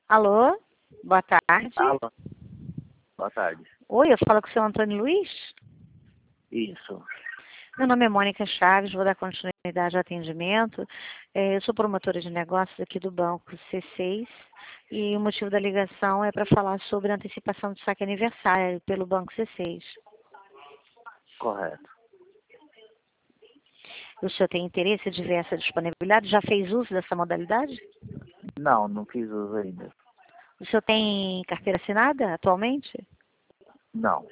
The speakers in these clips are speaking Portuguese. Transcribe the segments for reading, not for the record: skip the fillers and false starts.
Alô? Boa tarde. Alô, boa tarde. Oi, eu falo com o seu Antônio Luiz? Isso. Meu nome é Mônica Chaves, vou dar continuidade ao atendimento. Eu sou promotora de negócios aqui do Banco C6 e o motivo da ligação é para falar sobre a antecipação do saque aniversário pelo Banco C6. Correto. O senhor tem interesse de ver essa disponibilidade? Já fez uso dessa modalidade? Não fiz uso ainda. O senhor tem carteira assinada atualmente? Não.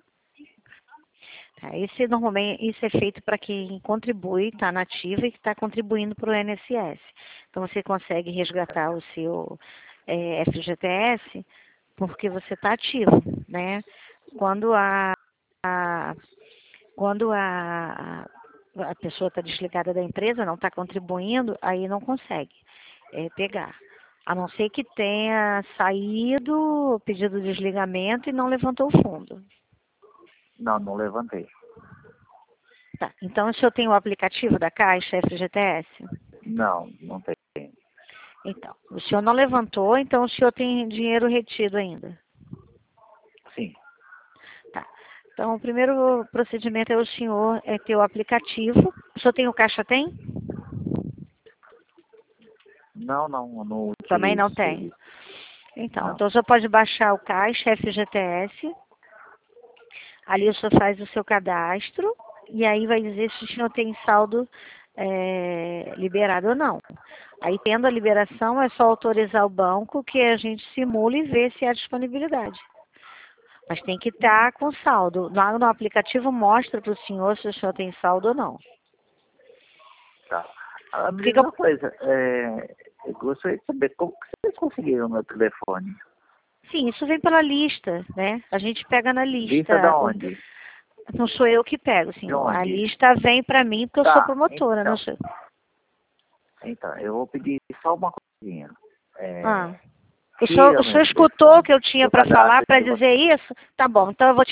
Tá, normalmente, isso é feito para quem contribui, está nativa e que está contribuindo para o INSS. Então, você consegue resgatar o seu FGTS porque você está ativo, né? Quando a pessoa está desligada da empresa, não está contribuindo, aí não consegue pegar. A não ser que tenha saído, pedido desligamento e não levantou o fundo. Não levantei. Tá, então o senhor tem o aplicativo da Caixa FGTS? Não tem. Então, o senhor não levantou, então o senhor tem dinheiro retido ainda? Sim. Tá. Então, o primeiro procedimento é o senhor ter o aplicativo. O senhor tem o Caixa Tem? Não utilizo. Também não tem. Então Não. o senhor pode baixar o Caixa FGTS. Ali o senhor faz o seu cadastro e aí vai dizer se o senhor tem saldo liberado ou não. Aí, tendo a liberação, é só autorizar o banco que a gente simule e vê se há disponibilidade. Mas tem que estar com saldo. Lá no aplicativo mostra para o senhor se o senhor tem saldo ou não. Tá. Me diga uma coisa. Eu gostaria de saber como que vocês conseguiram o meu telefone. Sim, isso vem pela lista, né? A gente pega na lista. Lista da onde? Não sou eu que pego, senhor. A onde? lista vem para mim porque eu sou promotora, então, não sou. Então, eu vou pedir só uma coisinha. O senhor escutou o que eu tinha para falar para dizer isso? Tá bom, então eu vou te